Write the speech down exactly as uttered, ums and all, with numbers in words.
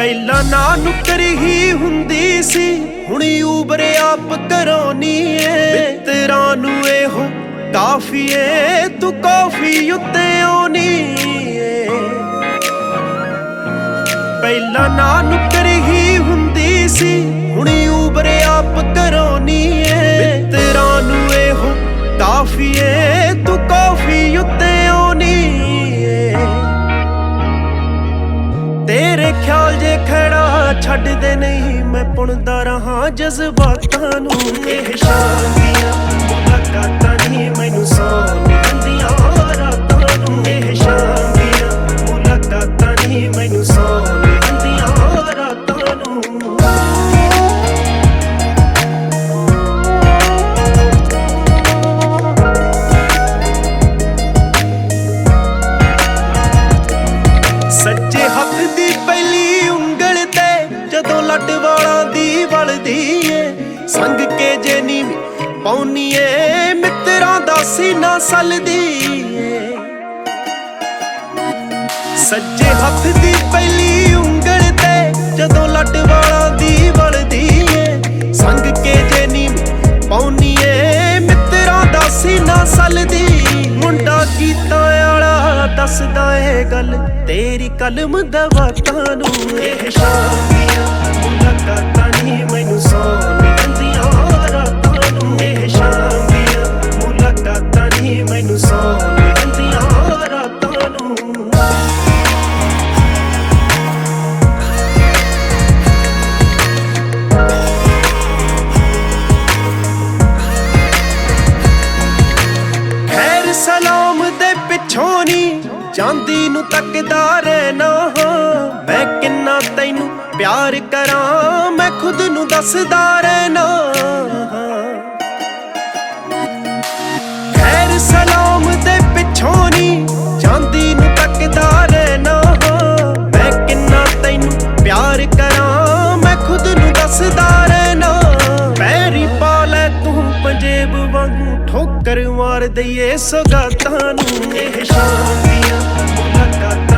ਪਹਿਲਾਂ ਨਾ ਨੁੱਕਰ ਹੀ ਹੁੰਦੀ ਸੀ, ਹੁਣ ਊਬਰ ਆਪ ਕਰਾਉਣੀ ਏ। ਮਿੱਤਰਾਂ ਨੂੰ ਇਹੋ ਕਾਫੀ ਏ, ਤੂੰ ਕਾਫੀ ਉੱਤੇ ਆਉਣੀ ਏ। ਪਹਿਲਾਂ ਨਾ ਨੁੱਕਰ ਹੀ ਹੁੰਦੀ ਸੀ, ਹੁਣ ਊਬਰ ਆਪ ਕਰਾਉਣੀ ਏ। ਮਿੱਤਰਾਂ ਨੂੰ ਇਹੋ ਕਾਫੀ ਏ, ਤੂੰ ਕਾਫੀ ਉੱਤੇ ਆਉਣੀ ਏ। ਤੇਰੇ ਖਿਆਲ ਜੇ ਖੜਾ ਛੱਡਦੇ ਨਹੀਂ, ਮੈਂ ਪੁਣਦਾ ਰਹਾ ਜਜ਼ਬਾਤਾਂ ਨੂੰ। ਇਹ ਸ਼ਾਮ ਦੀਆਂ ਮੁਲਾਕਾਤਾਂ ਨਹੀਂ ਮੈਨੂੰ ਸੌਣ ਦਿੰਦੀਆਂ ਰਾਤਾਂ ਨੂੰ। ਇਹ ਸ਼ਾਮ ਦੀਆਂ ਮੁਲਾਕਾਤਾਂ ਨਹੀਂ ਮੈਨੂੰ ਸੌਣ ਦਿੰਦੀਆਂ ਰਾਤਾਂ ਨੂੰ। ਸੱਜੇ ਹੱਥ ਦੀ ਪਹਿਲੀ ਉਂਗਲ ਤੇ ਜਦੋਂ ਲੱਡ ਵਾਲਾਂ ਦੀ ਵਲਦੀ ਏ, ਸੰਗ ਕੇ ਜੇ ਨੀ ਪਾਉਣੀ ਏ, ਮਿੱਤਰਾਂ ਦਾ ਸੀਨਾ ਸਲਦੀ ਏ। ਸੱਜੇ ਹੱਥ ਦੀ ਪਹਿਲੀ ਉਂਗਲ ਤੇ ਜਦੋਂ ਲੱਡ ਵਾਲਾਂ ਦੀ ਵਲਦੀ ਏ, ਸੰਗ ਕੇ ਜੇ ਨੀ ਪਾਉਣੀ ਏ, ਮਿੱਤਰਾਂ ਦਾ ਸੀਨਾ ਸਲਦੀ। ਮੁੰਡਾ ਗੀਤਾਂ ਵਾਲਾ ਦੱਸਦਾ ਏ ਗੱਲ ਤੇਰੀ ਕਲਮ ਦਵਾਤਾਂ ਨੂੰ। ਇਹ ਸ਼ਾਮ ਦੀਆਂ ਮੁਲਾਕਾਤਾਂ ਨਹੀਂ ਮੈਨੂੰ ਸੌਣ ਦਿੰਦੀਆਂ ਰਾਤਾਂ ਨੂੰ। ਇਹ ਸ਼ਾਮ ਦੀਆਂ ਮੁਲਾਕਾਤਾਂ ਨਹੀਂ ਮੈਨੂੰ ਸੌਣ ਦਿੰਦੀਆਂ ਰਾਤਾਂ ਨੂੰ। ਖੈਰ ਸਲਾਮ ਦੇ ਪਿੱਛੋਂ ਨੀ ਜਾਂਦੀ ਨੂੰ ਤੱਕਦਾ ਰਹਿਣਾ ਹਾਂ। ਮੈਂ ਕਿੰਨਾ ਤੈਨੂੰ ਪਿਆਰ ਕਰਾਂ, ਮੈਂ ਖੁਦ ਨੂੰ ਦੱਸਦਾ ਰਹਿਣਾ ਹਾਂ। ਖੈਰ ਸਲਾਮ ਦੇ ਪਿੱਛੋਂ ਨੀ ਜਾਂਦੀ ਨੂੰ ਤੱਕਦਾ ਰਹਿਣਾ ਹਾਂ। ਮੈਂ ਕਿੰਨਾ ਤੈਨੂੰ ਪਿਆਰ ਕਰਾਂ, ਮੈਂ ਖੁਦ ਨੂੰ ਦੱਸਦਾ ਰਹਿਣਾ। ਪੈਰੀ ਪਾ ਲੈ ਤੂੰ ਪੰਜੇਬ ਵਾਂਗੂ ਠੋਕਰ ਮਾਰ ਦਈਏ ਸੌਗਾਤਾਂ ਨੂੰ। ਇਹ ਸ਼ਾਮ ਦੀਆਂ ਮੁਲਾਕਾਤਾਂ